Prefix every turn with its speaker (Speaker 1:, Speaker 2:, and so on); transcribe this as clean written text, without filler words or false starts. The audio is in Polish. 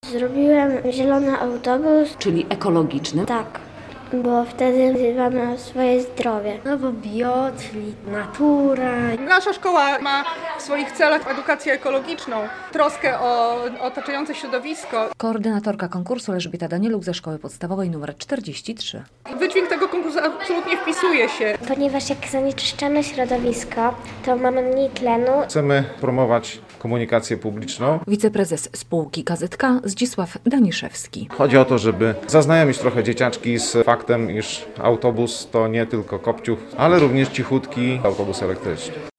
Speaker 1: Zrobiłem zielony autobus.
Speaker 2: Czyli ekologiczny.
Speaker 1: Tak, bo wtedy dbamy o swoje zdrowie.
Speaker 3: No bo bio, czyli natura.
Speaker 4: Nasza szkoła ma w swoich celach edukację ekologiczną, troskę o otaczające środowisko.
Speaker 2: Koordynatorka konkursu Elżbieta Danieluk ze Szkoły Podstawowej nr 43.
Speaker 4: Wydźwięk tego konkursu absolutnie wpisuje się.
Speaker 1: Ponieważ jak zanieczyszczamy środowisko, to mamy mniej tlenu.
Speaker 5: Chcemy promować komunikację publiczną.
Speaker 2: Wiceprezes spółki KZK Zdzisław Daniszewski.
Speaker 5: Chodzi o to, żeby zaznajomić trochę dzieciaczki z faktem, iż autobus to nie tylko kopciuch, ale również cichutki autobus elektryczny.